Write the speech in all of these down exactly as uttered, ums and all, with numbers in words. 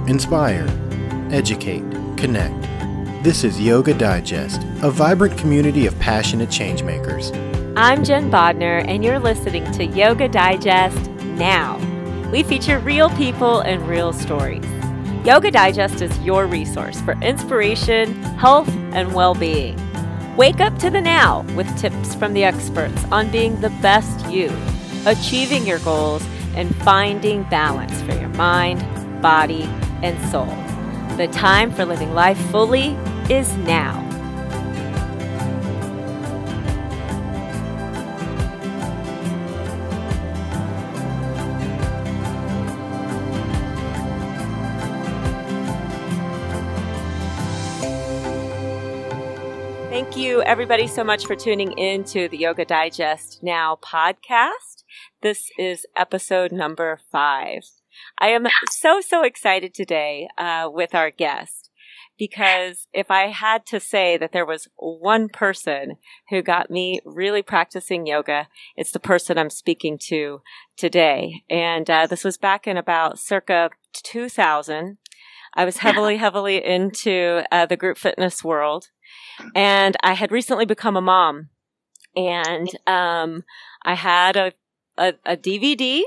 inspire, educate, connect. This is Yoga Digest, a vibrant community of passionate changemakers. I'm Jen Bodner, and you're listening to Yoga Digest Now. We feature real people and real stories. Yoga Digest is your resource for inspiration, health, and well-being. Wake up to the now with tips from the experts on being the best you, achieving your goals, and finding balance for your mind, body, and soul. The time for living life fully is now. Thank you, everybody, so much for tuning in to the Yoga Digest Now podcast. This is episode number five. I am so, so excited today uh, with our guest, because if I had to say that there was one person who got me really practicing yoga, it's the person I'm speaking to today. And uh, this was back in about circa two thousand. I was heavily, heavily into uh, the group fitness world. And I had recently become a mom, and um, I had a, a, a D V D,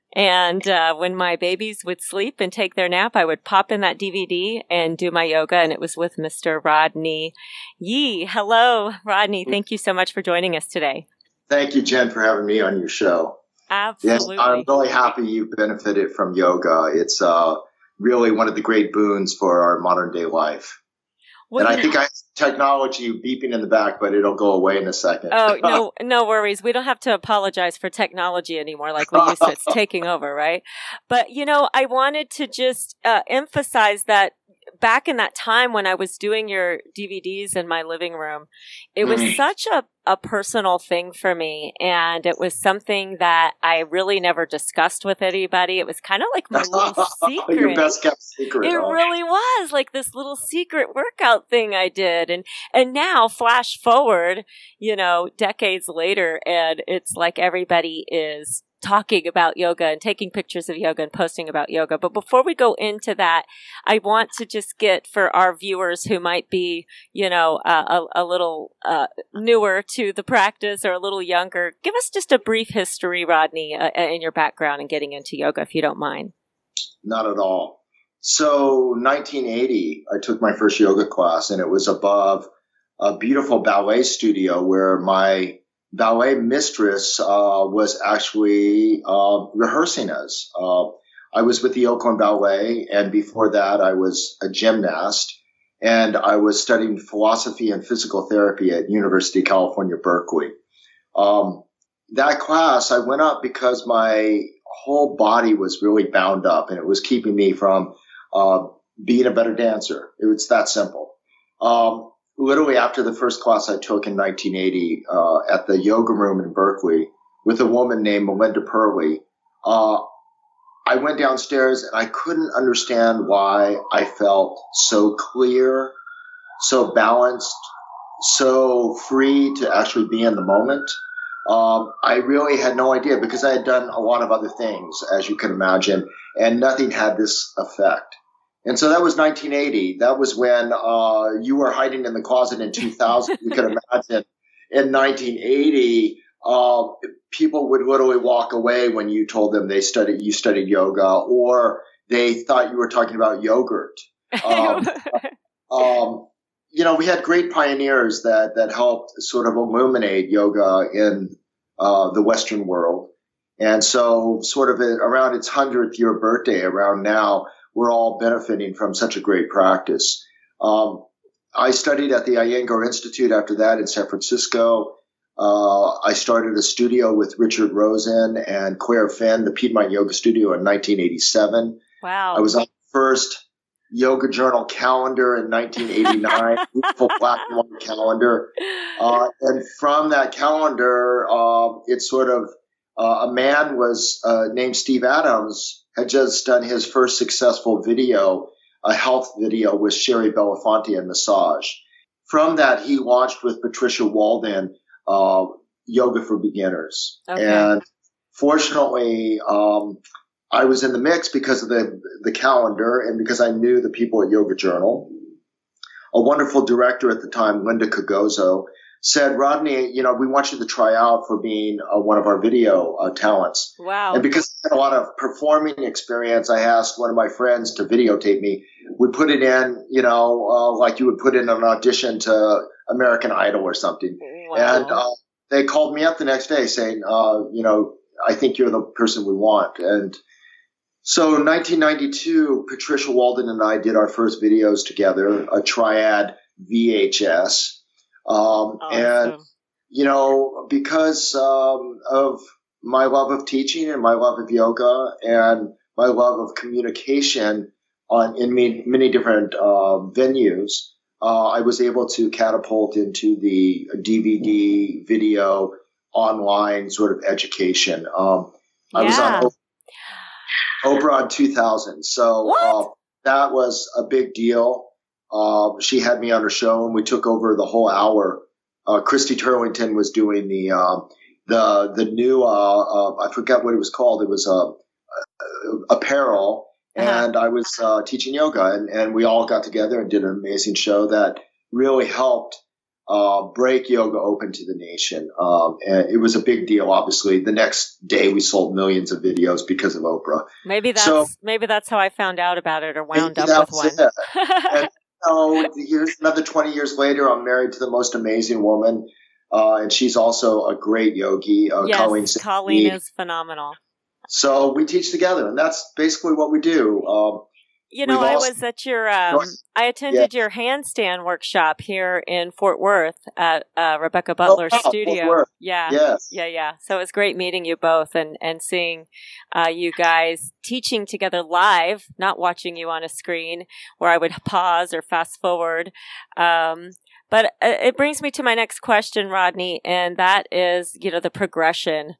and uh, when my babies would sleep and take their nap, I would pop in that D V D and do my yoga, and it was with Mister Rodney Yee. Hello, Rodney. Thank you so much for joining us today. Thank you, Jen, for having me on your show. Absolutely. Yes, I'm really happy you benefited from yoga. It's uh, really one of the great boons for our modern day life. Well, and I think I have technology beeping in the back, but it'll go away in a second. Oh, no, no worries. We don't have to apologize for technology anymore like we used to. It's taking over, right? But, you know, I wanted to just uh, emphasize that back in that time when I was doing your D V Ds in my living room, it was mm. such a, a personal thing for me. And it was something that I really never discussed with anybody. It was kind of like my little secret. Your best kept secret. It huh? really was like this little secret workout thing I did. And, and now flash forward, you know, decades later, and it's like everybody is talking about yoga and taking pictures of yoga and posting about yoga. But before we go into that, I want to just get, for our viewers who might be, you know, uh, a, a little uh, newer to the practice or a little younger, give us just a brief history, Rodney, uh, in your background and getting into yoga, if you don't mind. Not at all. So nineteen eighty, I took my first yoga class, and it was above a beautiful ballet studio where my ballet mistress uh, was actually uh, rehearsing us. Uh, I was with the Oakland Ballet, and before that, I was a gymnast, and I was studying philosophy and physical therapy at University of California, Berkeley. Um, that class, I went up because my whole body was really bound up, and it was keeping me from uh, being a better dancer. It was that simple. Um, Literally after the first class I took in nineteen eighty uh, at the yoga room in Berkeley with a woman named Melinda Purley, uh, I went downstairs and I couldn't understand why I felt so clear, so balanced, so free to actually be in the moment. Um, I really had no idea, because I had done a lot of other things, as you can imagine, and nothing had this effect. And so that was nineteen eighty. That was when uh, you were hiding in the closet in two thousand. You could imagine in nineteen eighty, uh, people would literally walk away when you told them they studied, you studied yoga, or they thought you were talking about yogurt. Um, um, you know, we had great pioneers that that helped sort of illuminate yoga in uh, the Western world. And so sort of around its hundredth year birthday, around now, we're all benefiting from such a great practice. Um, I studied at the Iyengar Institute after that in San Francisco. Uh, I started a studio with Richard Rosen and Claire Finn, the Piedmont Yoga Studio, in nineteen eighty-seven. Wow. I was on the first Yoga Journal calendar in nineteen eighty-nine, beautiful black and white calendar. Uh, and from that calendar, uh, it's sort of uh, a man was uh, named Steve Adams, had just done his first successful video, a health video with Sherry Belafonte and massage. From that, he launched with Patricia Walden, uh, Yoga for Beginners. Okay. And fortunately, um, I was in the mix because of the, the calendar and because I knew the people at Yoga Journal. A wonderful director at the time, Linda Cagozo, said, Rodney, you know, we want you to try out for being uh, one of our video uh, talents. Wow. And because I had a lot of performing experience, I asked one of my friends to videotape me. We put it in, you know, uh, like you would put in an audition to American Idol or something. Wow. And uh, they called me up the next day saying, uh, you know, I think you're the person we want. And so in nineteen ninety-two, Patricia Walden and I did our first videos together, a triad V H S. Um, awesome. And, you know, because um, of my love of teaching and my love of yoga and my love of communication on in many, many different uh, venues, uh, I was able to catapult into the D V D, video, online sort of education. Um, yeah. I was on Oprah in two thousand. So uh, that was a big deal. Uh, she had me on her show and we took over the whole hour. Uh, Christy Turlington was doing the, uh, the, the new, uh, uh, I forgot what it was called. It was, uh, uh apparel. Uh-huh. And I was, uh, teaching yoga and, and we all got together and did an amazing show that really helped, uh, break yoga open to the nation. Um, and it was a big deal, obviously. The next day we sold millions of videos because of Oprah. Maybe that's, so, maybe that's how I found out about it or wound up with one. And, so here's another twenty years later, I'm married to the most amazing woman. Uh, and she's also a great yogi. Uh, yes, Colleen, Colleen is phenomenal. So we teach together and that's basically what we do. Um, You know, I was at your, um, I attended yeah. your handstand workshop here in Fort Worth at uh, Rebecca Butler's oh, wow, studio. Fort Worth. Yeah. Yes. Yeah, yeah. So it was great meeting you both and, and seeing uh, you guys teaching together live, not watching you on a screen where I would pause or fast forward. Um, but it brings me to my next question, Rodney, and that is, you know, the progression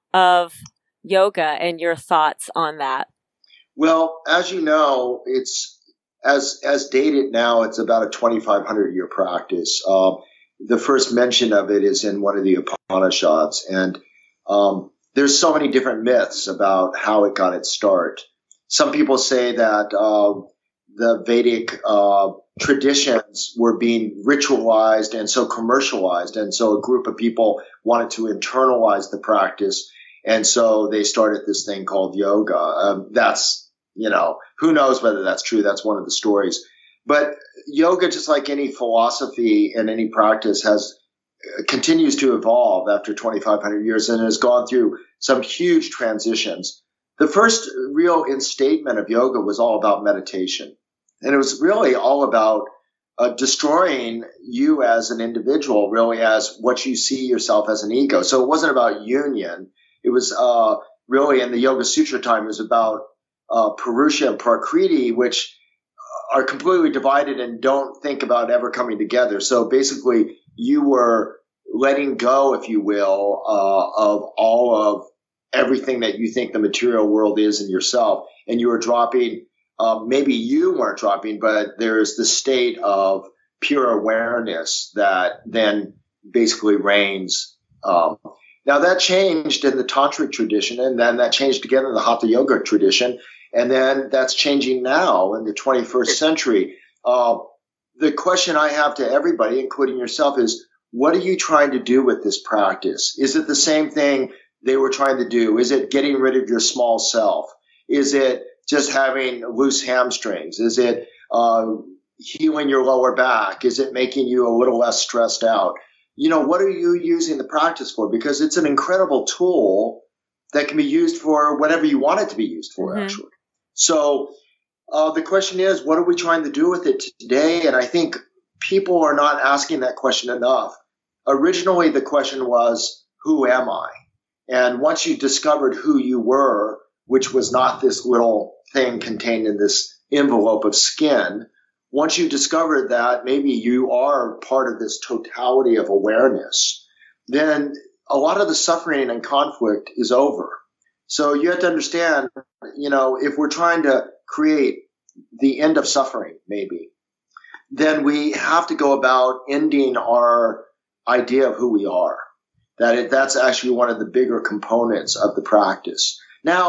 of yoga and your thoughts on that. Well, as you know, it's as as dated now, it's about a twenty-five hundred year practice. Uh, the first mention of it is in one of the Upanishads, and um, there's so many different myths about how it got its start. Some people say that uh, the Vedic uh, traditions were being ritualized and so commercialized, and so a group of people wanted to internalize the practice. And so they started this thing called yoga. Um, that's, you know, who knows whether that's true. That's one of the stories. But yoga, just like any philosophy and any practice, has uh, continues to evolve after twenty-five hundred years and has gone through some huge transitions. The first real instatement of yoga was all about meditation. And it was really all about uh, destroying you as an individual, really as what you see yourself as an ego. So it wasn't about union. It was uh, really in the Yoga Sutra time, it was about uh, Purusha and Prakriti, which are completely divided and don't think about ever coming together. So basically, you were letting go, if you will, uh, of all of everything that you think the material world is in yourself. And you were dropping, um, maybe you weren't dropping, but there's the state of pure awareness that then basically reigns. Um, Now that changed in the tantric tradition, and then that changed again in the hatha yoga tradition, and then that's changing now in the twenty-first century. Uh, the question I have to everybody, including yourself, is what are you trying to do with this practice? Is it the same thing they were trying to do? Is it getting rid of your small self? Is it just having loose hamstrings? Is it uh, healing your lower back? Is it making you a little less stressed out? You know, what are you using the practice for? Because it's an incredible tool that can be used for whatever you want it to be used for, mm-hmm. actually. So uh, the question is, what are we trying to do with it today? And I think people are not asking that question enough. Originally, the question was, who am I? And once you discovered who you were, which was not this little thing contained in this envelope of skin, once you discovered that maybe you are part of this totality of awareness, then a lot of the suffering and conflict is over. So you have to understand, you know, if we're trying to create the end of suffering, maybe, then we have to go about ending our idea of who we are. That it, that's actually one of the bigger components of the practice. Now,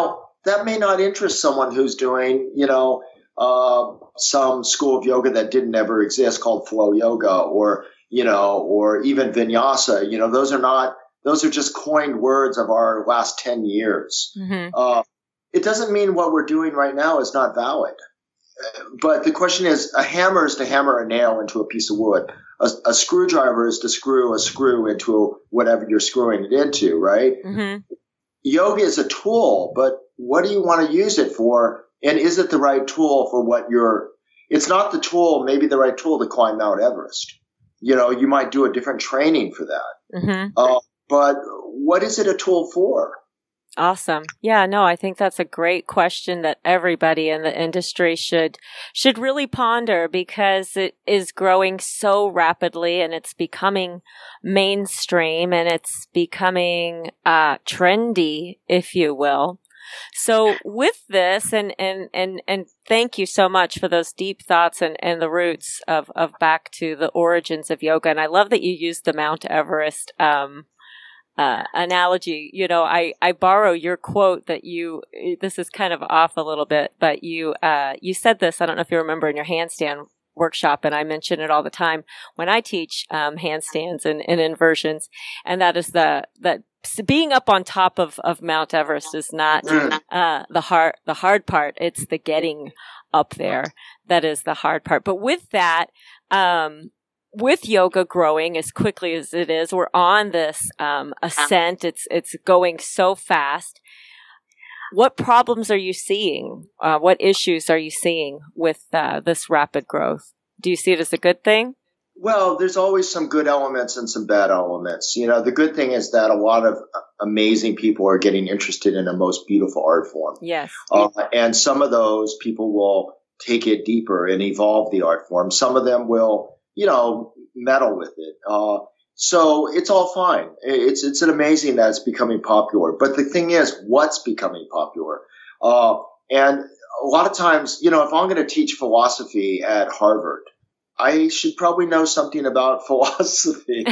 that may not interest someone who's doing, you know, uh, some school of yoga that didn't ever exist called flow yoga, or, you know, or even vinyasa. You know, those are not, those are just coined words of our last ten years. Mm-hmm. Uh, it doesn't mean what we're doing right now is not valid. But the question is, a hammer is to hammer a nail into a piece of wood. A, a screwdriver is to screw a screw into whatever you're screwing it into, right? Mm-hmm. Yoga is a tool, but what do you want to use it for? And is it the right tool for what you're, it's not the tool, maybe the right tool to climb Mount Everest. You know, you might do a different training for that. Mm-hmm. Uh, but what is it a tool for? Awesome. Yeah, no, I think that's a great question that everybody in the industry should should really ponder, because it is growing so rapidly and it's becoming mainstream and it's becoming uh, trendy, if you will. So with this, and, and, and, and thank you so much for those deep thoughts and, and the roots of, of back to the origins of yoga. And I love that you used the Mount Everest um Uh, analogy. You know, I, I borrow your quote that you, this is kind of off a little bit, but you, uh, you said this, I don't know if you remember, in your handstand workshop, and I mention it all the time when I teach, um, handstands and, and inversions. And that is the, that being up on top of, of Mount Everest is not, uh, the hard, the hard part. It's the getting up there. That is the hard part. But with that, um, with yoga growing as quickly as it is, we're on this um, ascent. It's it's going so fast. What problems are you seeing? Uh, what issues are you seeing with uh, this rapid growth? Do you see it as a good thing? Well, there's always some good elements and some bad elements. You know, the good thing is that a lot of amazing people are getting interested in a most beautiful art form. Yes. Uh, and some of those people will take it deeper and evolve the art form. Some of them will, you know, meddle with it. Uh, so it's all fine. It's, it's an amazing that it's becoming popular. But the thing is, what's becoming popular? Uh, and a lot of times, you know, if I'm going to teach philosophy at Harvard, I should probably know something about philosophy.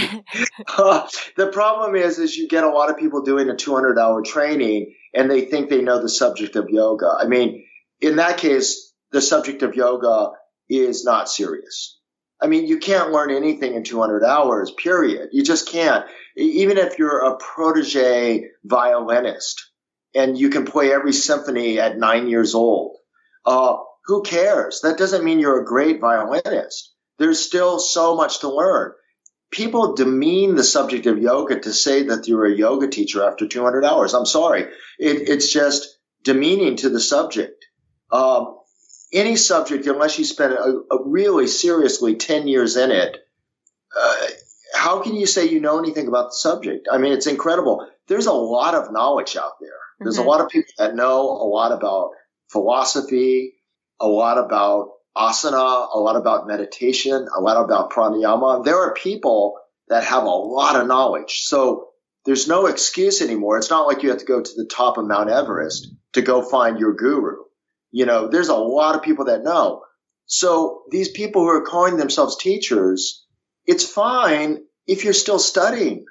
uh, the problem is, is you get a lot of people doing a two hundred hour training and they think they know the subject of yoga. I mean, in that case, the subject of yoga is not serious. I mean, you can't learn anything in two hundred hours, period. You just can't. Even if you're a protege violinist and you can play every symphony at nine years old, uh, who cares? That doesn't mean you're a great violinist. There's still so much to learn. People demean the subject of yoga to say that you're a yoga teacher after two hundred hours. I'm sorry. It, it's just demeaning to the subject. Um, Any subject, unless you spend a, a really seriously ten years in it, uh, how can you say you know anything about the subject? I mean, it's incredible. There's a lot of knowledge out there. There's mm-hmm. a lot of people that know a lot about philosophy, a lot about asana, a lot about meditation, a lot about pranayama. There are people that have a lot of knowledge. So there's no excuse anymore. It's not like you have to go to the top of Mount Everest to go find your guru. You know, there's a lot of people that know. So these people who are calling themselves teachers, it's fine if you're still studying.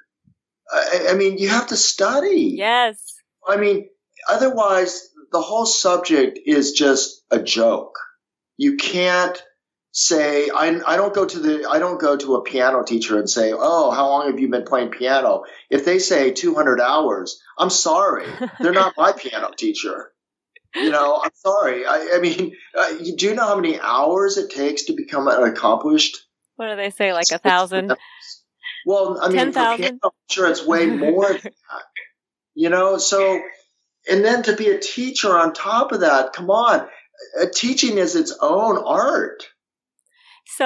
I, I mean, you have to study. Yes. I mean, otherwise the whole subject is just a joke. You can't say, I, I don't go to the, I don't go to a piano teacher and say, oh, how long have you been playing piano? If they say two hundred hours, I'm sorry. They're not my piano teacher. You know, I'm sorry. I, I mean, uh, you do know how many hours it takes to become an accomplished? What do they say, like a thousand? Well, I mean, ten thousand? I'm sure it's way more than that. You know, so, and then to be a teacher on top of that, come on. Uh, teaching is its own art. So,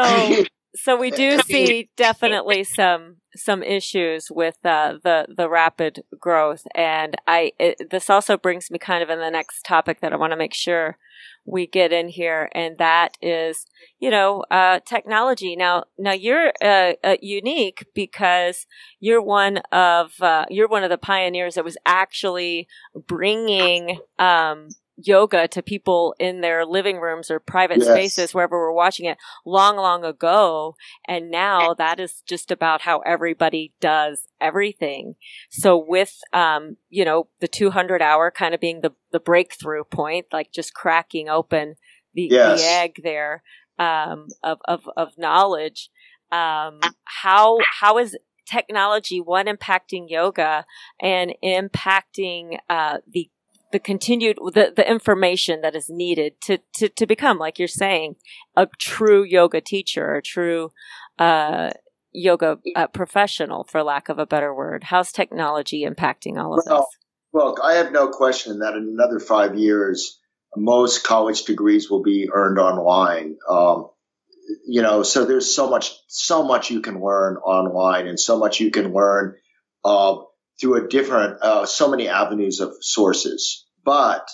so we do see definitely some some issues with uh, the the rapid growth, and I it, this also brings me kind of in the next topic that I want to make sure we get in here, and that is, you know, uh, technology. Now, now you're uh, uh, unique because you're one of uh, you're one of the pioneers that was actually bringing um, yoga to people in their living rooms or private Yes. spaces, wherever we're watching it, long, long ago. And now that is just about how everybody does everything. So with, um, you know, the two hundred hour kind of being the, the breakthrough point, like just cracking open the, Yes. the egg there, um, of, of, of knowledge. Um, how, how is technology, one, impacting yoga and impacting, uh, the, the continued, the, the information that is needed to, to, to become, like you're saying, a true yoga teacher, a true, uh, yoga uh, professional, for lack of a better word? How's technology impacting all of Well, this? Look, I have no question that in another five years, most college degrees will be earned online. Um, you know, so there's so much, so much you can learn online, and so much you can learn uh, through a different, uh, so many avenues of sources. But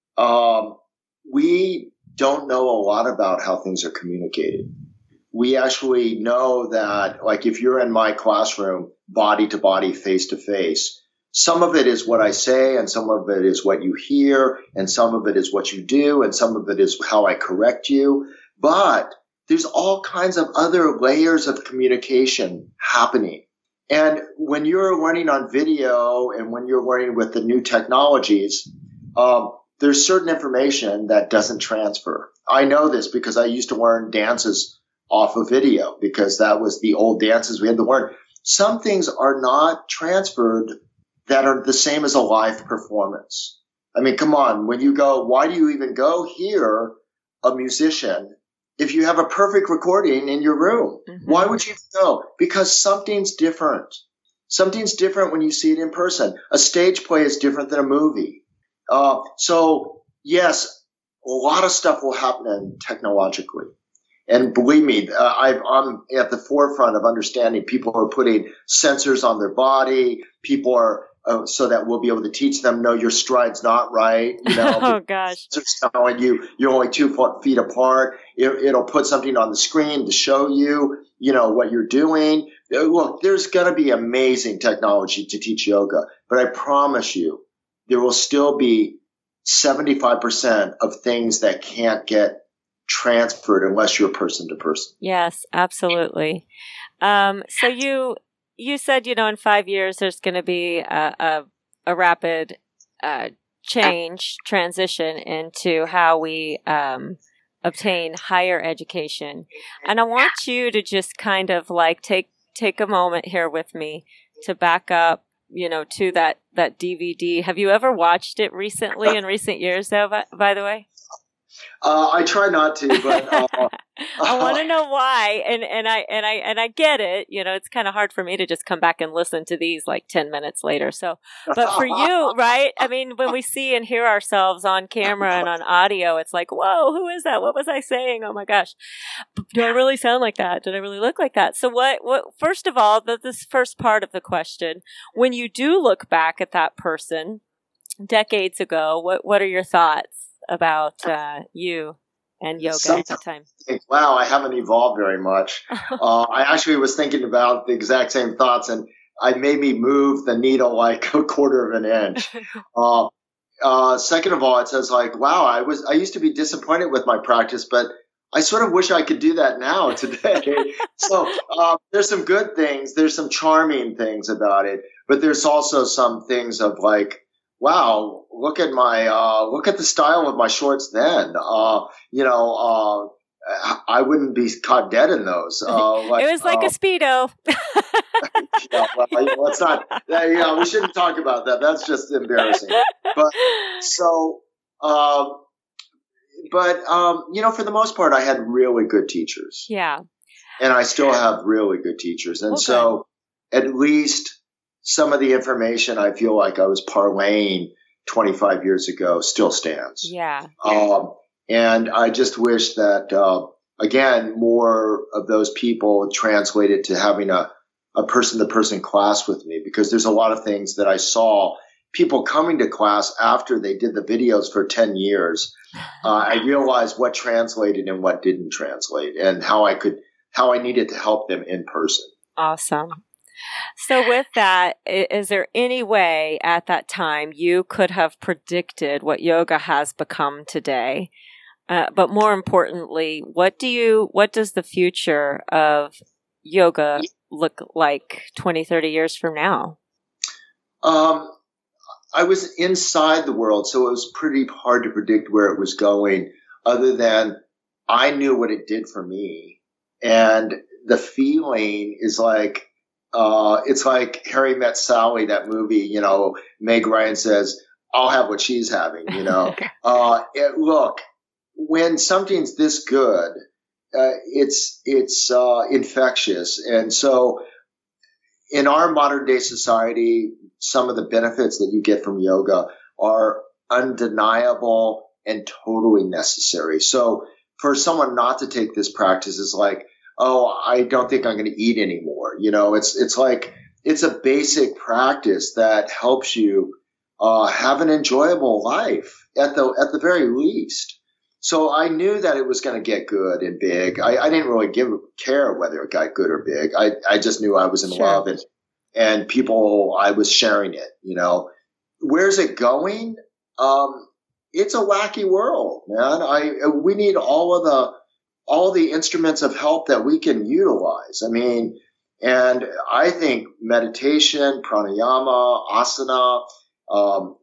um, we don't know a lot about how things are communicated. We actually know that, like, if you're in my classroom, body to body, face to face, some of it is what I say, and some of it is what you hear, and some of it is what you do, and some of it is how I correct you. But there's all kinds of other layers of communication happening. And when you're learning on video and when you're learning with the new technologies, um, there's certain information that doesn't transfer. I know this because I used to learn dances off of video, because that was the old dances we had to learn. Some things are not transferred that are the same as a live performance. I mean, come on, when you go, why do you even go hear a musician if you have a perfect recording in your room? Mm-hmm. Why would you go? Because something's different. Something's different when you see it in person. A stage play is different than a movie. Uh, so yes, a lot of stuff will happen technologically. And believe me, uh, I've, I'm at the forefront of understanding. People are putting sensors on their body. People are, uh, so that we'll be able to teach them, no, your stride's not right. You know, oh gosh. It's telling you you're only two feet apart. It, it'll put something on the screen to show you, you know, what you're doing. Look, there's going to be amazing technology to teach yoga, but I promise you there will still be seventy-five percent of things that can't get transferred unless you're person to person. Yes, absolutely. Um, so you you said, you know, in five years there's going to be a, a, a rapid uh, change, transition into how we um, obtain higher education. And I want you to just kind of like take take a moment here with me to back up, you know, to that, that D V D. Have you ever watched it recently, in recent years, though, by, by the way? Uh, I try not to, but uh, I want to know why, and and I and I and I get it. You know, it's kind of hard for me to just come back and listen to these like ten minutes later. So, but for you, right? I mean, when we see and hear ourselves on camera and on audio, it's like, whoa, who is that? What was I saying? Oh my gosh, do I really sound like that? Did I really look like that? So, what? What? First of all, the, this first part of the question: when you do look back at that person decades ago, what what are your thoughts about uh, you and yoga Sometimes at the time? I think, wow, I haven't evolved very much. uh, I actually was thinking about the exact same thoughts, and I made me move the needle like a quarter of an inch. uh, uh, second of all, it says like, wow, I was I used to be disappointed with my practice, but I sort of wish I could do that now today. So uh, there's some good things. There's some charming things about it, but there's also some things of like, wow, look at my, uh, look at the style of my shorts then. Uh, you know, uh, I wouldn't be caught dead in those. Uh, like, it was like uh, a Speedo. yeah, well, let's not, you know, we shouldn't talk about that. That's just embarrassing. But so, um, but, um, you know, for the most part, I had really good teachers. Yeah. And I still have really good teachers. And well, so good. At least some of the information I feel like I was parlaying twenty-five years ago still stands. Yeah. Um, and I just wish that, uh, again, more of those people translated to having a, a person-to-person class with me, because there's a lot of things that I saw people coming to class after they did the videos for ten years. Uh, I realized what translated and what didn't translate, and how I could, how I needed to help them in person. Awesome. So with that, is there any way at that time you could have predicted what yoga has become today? Uh, but more importantly, what do you, what does the future of yoga look like twenty, thirty years from now? Um, I was inside the world, so it was pretty hard to predict where it was going, other than I knew what it did for me. And the feeling is like, uh, it's like Harry Met Sally, that movie, you know, Meg Ryan says, I'll have what she's having, you know. uh, it, look, when something's this good, uh, it's, it's, uh, infectious. And so in our modern day society, some of the benefits that you get from yoga are undeniable and totally necessary. So for someone not to take this practice is like, oh, I don't think I'm going to eat anymore. You know, it's, it's like, it's a basic practice that helps you, uh, have an enjoyable life at the, at the very least. So I knew that it was going to get good and big. I, I didn't really give care whether it got good or big. I, I just knew I was in Sure. love and, and people, I was sharing it, you know. Where's it going? Um, it's a wacky world, man. I, we need all of the, all the instruments of help that we can utilize. I mean, and I think meditation, pranayama, asana, um,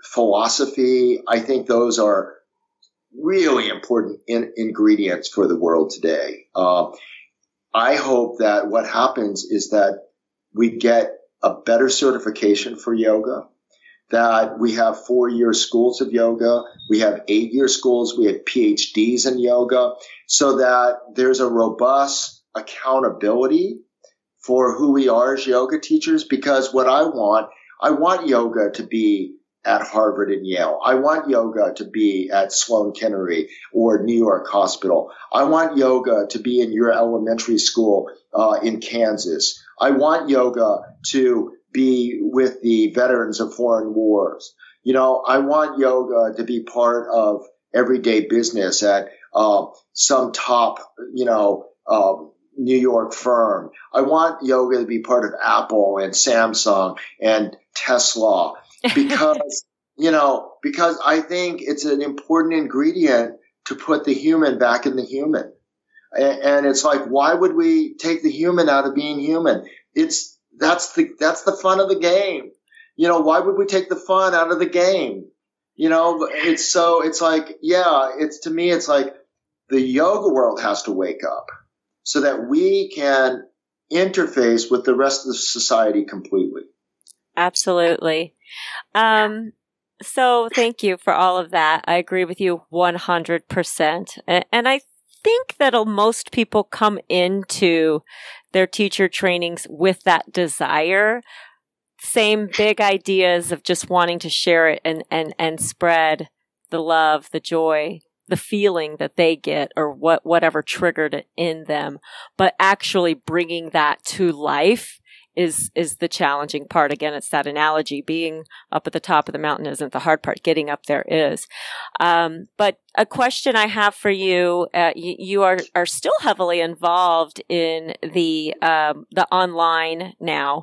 philosophy, I think those are really important in, ingredients for the world today. Uh, I hope that what happens is that we get a better certification for yoga, that we have four-year schools of yoga, we have eight-year schools, we have P H Ds in yoga, so that there's a robust accountability for who we are as yoga teachers. Because what I want, I want yoga to be at Harvard and Yale. I want yoga to be at Sloan Kettering or New York Hospital. I want yoga to be in your elementary school uh, in Kansas. I want yoga to be with the veterans of foreign wars. You know, I want yoga to be part of everyday business at uh, some top, you know, um, New York firm. I want yoga to be part of Apple and Samsung and Tesla. Because, you know, because I think it's an important ingredient to put the human back in the human. And, and it's like, why would we take the human out of being human? It's, that's the, that's the fun of the game. You know, why would we take the fun out of the game? You know, it's so, it's like, yeah, it's, to me, it's like the yoga world has to wake up so that we can interface with the rest of the society completely. Absolutely. Um, so thank you for all of that. I agree with you one hundred percent. And, and I think that most people come into their teacher trainings with that desire, same big ideas of just wanting to share it and, and, and spread the love, the joy, the feeling that they get or what, whatever triggered it in them, but actually bringing that to life is, is the challenging part. Again, it's that analogy. Being up at the top of the mountain isn't the hard part. Getting up there is. Um, but a question I have for you, uh, you, you are, are still heavily involved in the, um, the online now,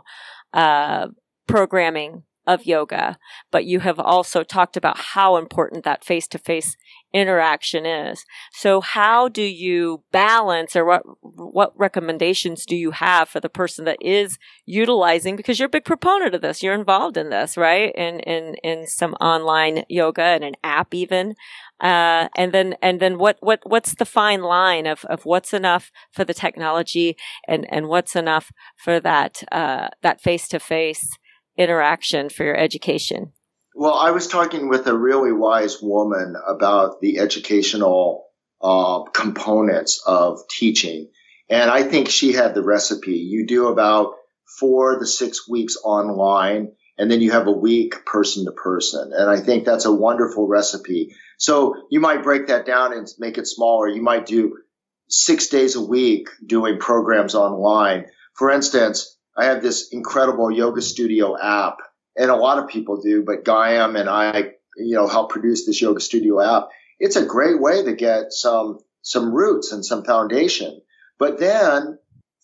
uh, programming of yoga, but you have also talked about how important that face-to-face interaction is. So how do you balance, or what what recommendations do you have for the person that is utilizing, because you're a big proponent of this, you're involved in this, right? In in in some online yoga and an app even. Uh, and then and then what what what's the fine line of of what's enough for the technology and and what's enough for that uh that face-to-face interaction for your education? Well, I was talking with a really wise woman about the educational uh, components of teaching. And I think she had the recipe. You do about four to six weeks online, and then you have a week person to person. And I think that's a wonderful recipe. So you might break that down and make it smaller. You might do six days a week doing programs online. For instance, I have this incredible yoga studio app, and a lot of people do, but Gayam and I, you know, help produce this yoga studio app. It's a great way to get some, some roots and some foundation. But then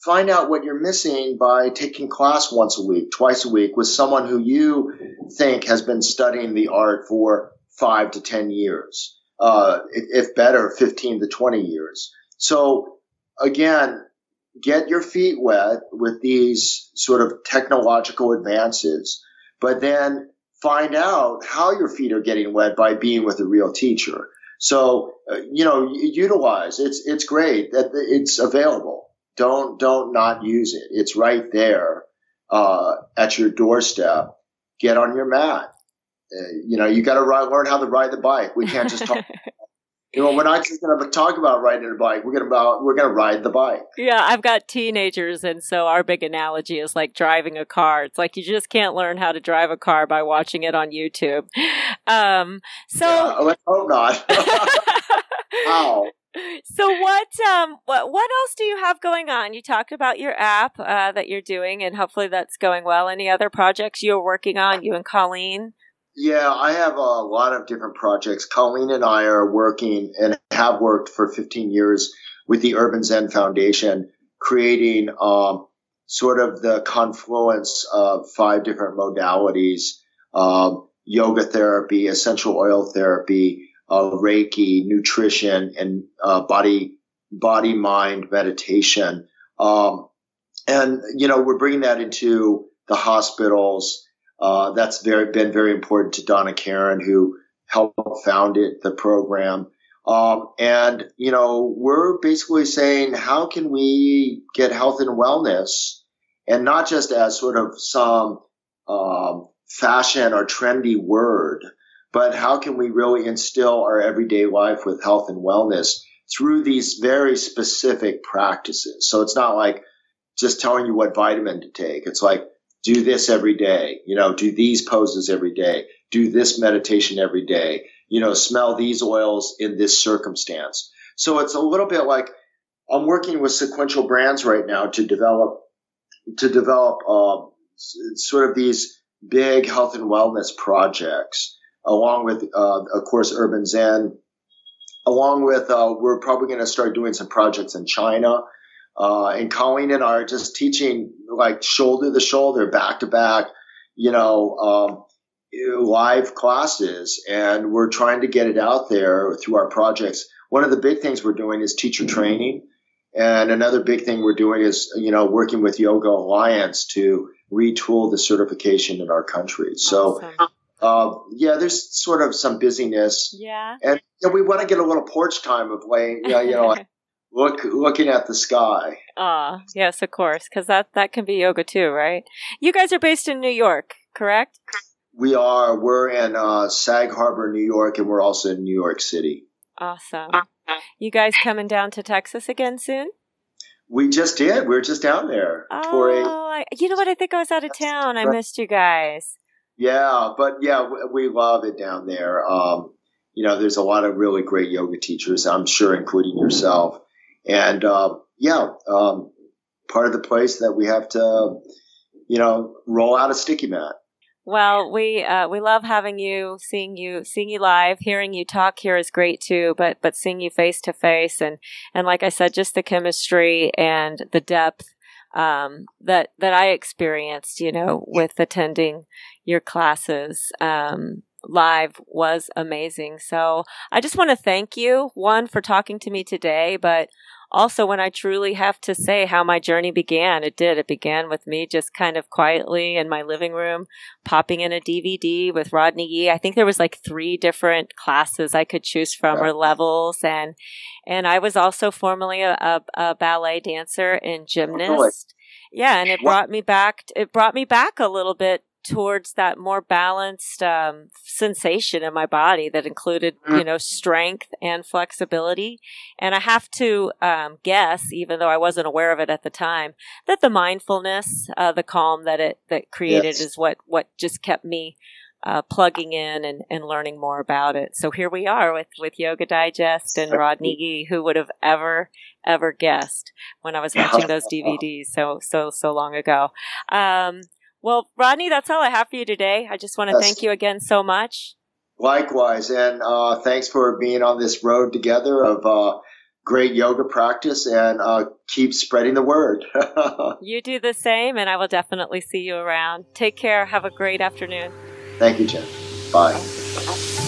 find out what you're missing by taking class once a week, twice a week with someone who you think has been studying the art for five to ten years, uh, if better, fifteen to twenty years. So again, get your feet wet with these sort of technological advances, but then find out how your feet are getting wet by being with a real teacher. So, uh, you know, utilize it's, it's great that it's available. Don't, don't not use it. It's right there, uh, at your doorstep. Get on your mat. Uh, you know, you got to learn how to ride the bike. We can't just talk. You know, we're not just going to talk about riding a bike. We're going to about we're going to ride the bike. Yeah, I've got teenagers, and so our big analogy is like driving a car. It's like you just can't learn how to drive a car by watching it on YouTube. Um, so yeah, let's hope not. Wow. So what um what what else do you have going on? You talked about your app uh, that you're doing, and hopefully that's going well. Any other projects you're working on, you and Colleen? Yeah, I have a lot of different projects. Colleen and I are working and have worked for fifteen years with the Urban Zen Foundation, creating um, sort of the confluence of five different modalities: um, yoga therapy, essential oil therapy, uh, Reiki, nutrition, and uh, body, body, mind meditation. Um, and, you know, we're bringing that into the hospitals. Uh, that's very, been very important to Donna Karen, who helped found it, the program. Um, and, you know, we're basically saying, how can we get health and wellness, and not just as sort of some, um, fashion or trendy word, but how can we really instill our everyday life with health and wellness through these very specific practices? So it's not like just telling you what vitamin to take. It's like, do this every day, you know, do these poses every day, do this meditation every day, you know, smell these oils in this circumstance. So it's a little bit like I'm working with Sequential Brands right now to develop, to develop, um, sort of these big health and wellness projects, along with, uh, of course, Urban Zen, along with, uh, we're probably going to start doing some projects in China. Uh, and Colleen and I are just teaching like shoulder to shoulder, back to back, you know, um, live classes. And we're trying to get it out there through our projects. One of the big things we're doing is teacher training. And another big thing we're doing is, you know, working with Yoga Alliance to retool the certification in our country. So, awesome. uh, yeah, there's sort of some busyness. Yeah. And you know, we want to get a little porch time of laying, you know, you know like, Look, looking at the sky. Ah, yes, of course, because that, that can be yoga too, right? You guys are based in New York, correct? We are. We're in uh, Sag Harbor, New York, and we're also in New York City. Awesome. You guys coming down to Texas again soon? We just did. We were just down there. Oh, for a, I, you know what? I think I was out of town. I missed you guys. Yeah, but yeah, we love it down there. Um, you know, there's a lot of really great yoga teachers, I'm sure, including yourself. And, uh, yeah, um, part of the place that we have to, you know, roll out a sticky mat. Well, we, uh, we love having you, seeing you, seeing you live, hearing you talk here is great too, but, but seeing you face to face. And, and like I said, just the chemistry and the depth, um, that, that I experienced, you know, with attending your classes, um, live was amazing. So I just want to thank you, one, for talking to me today, but also when I truly have to say how my journey began. It did. It began with me just kind of quietly in my living room, popping in a D V D with Rodney Yee. I think there was like three different classes I could choose from, yeah. or levels. And, and I was also formerly a, a, a ballet dancer and gymnast. Yeah. And it brought me back, it brought me back a little bit towards that more balanced um, sensation in my body that included, you know, strength and flexibility. And I have to um, guess, even though I wasn't aware of it at the time, that the mindfulness, uh, the calm that it that created yes. is what, what just kept me uh, plugging in and, and learning more about it. So here we are with, with Yoga Digest and Rodney Yee. Who would have ever, ever guessed when I was watching those D V Ds so, so, so long ago. Um, Well, Rodney, that's all I have for you today. I just want to yes. thank you again so much. Likewise. And uh, thanks for being on this road together of uh, great yoga practice and uh, keep spreading the word. You do the same, and I will definitely see you around. Take care. Have a great afternoon. Thank you, Jen. Bye.